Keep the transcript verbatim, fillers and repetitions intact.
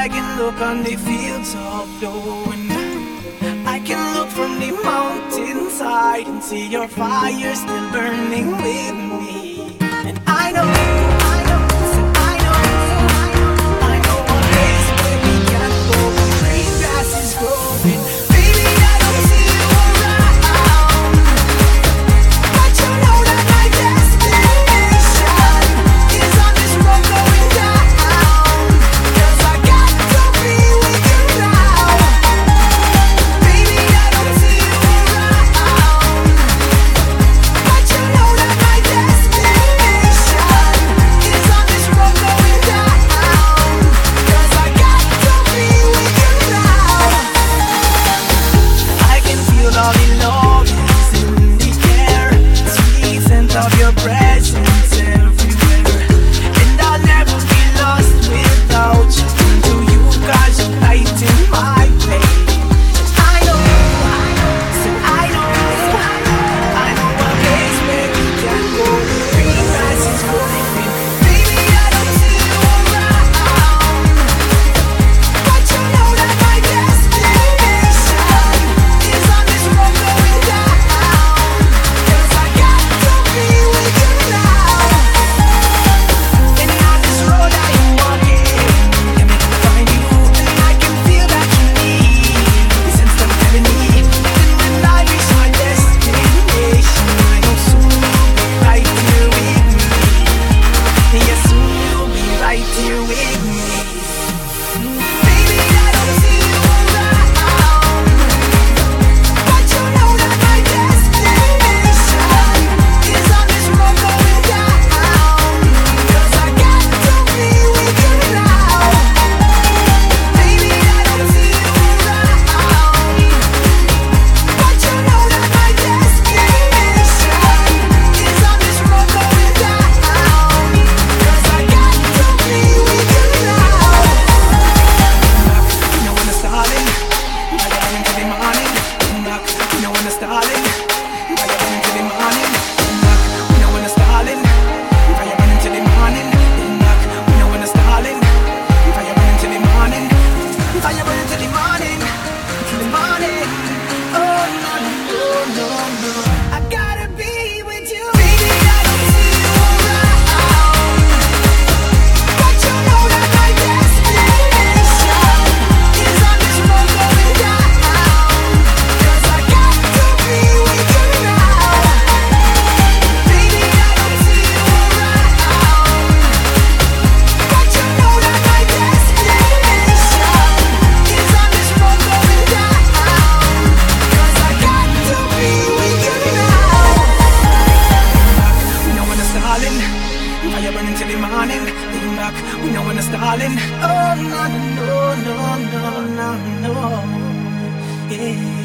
I can look on the fields of blowing. I can look from the mountainside and see your fire still burning with me. And I know, I know, so I know, I know a place where we can go where green grass is growing. Baby, I don't see you around, but you know that my destination is on this road going down. 'Cause I got to be with you now. Baby, I don't see you around, but you know that my destination is on this road going down. 'Cause I got to be with you now. I can feel all the love is in the air, the sweet scent of your presence everywhere. And I'll never be lost without you. To you, 'cause you lighten my way. I know, so I know, I know a place where we can go where green grass is growing. Baby, I don't see you around, but you know that my destination is on this road going down. 'Cause I got to be with you now. And on this road I am walking, and I can find you, and I can feel that you need the sense of heavenly. And when I reach my destination, I know soon you'll be right here with me. Yes, soon you'll be right here with me. Baby, I don't see you around, but you know that my destination is on this road going down. 'Cause I got to be with you now. Baby, I don't see you around, but you know that my destination is on this road going down. 'Cause I got to be with you now. You know when it's starting, fire burning till the morning. Knock, you know when it's starting, fire burning till the morning. Knock, you know when it's starting, fire burning till the morning. Knock, you know when it's starting, fire burning till the morning. Fire burning till the morning, till the morning. Oh no, no, no, no. I gotta be with you. Baby, I don't see you around, but you know that my destination is on this road going down. 'Cause I got to be with you now. Baby, I don't see you around, but you know that my destination is on this road going down. 'Cause I got to be with you now. We know when it's starting, fire burning till the morning. Knock, we know when it's starting. Oh no, no, no, no, no, no, yeah.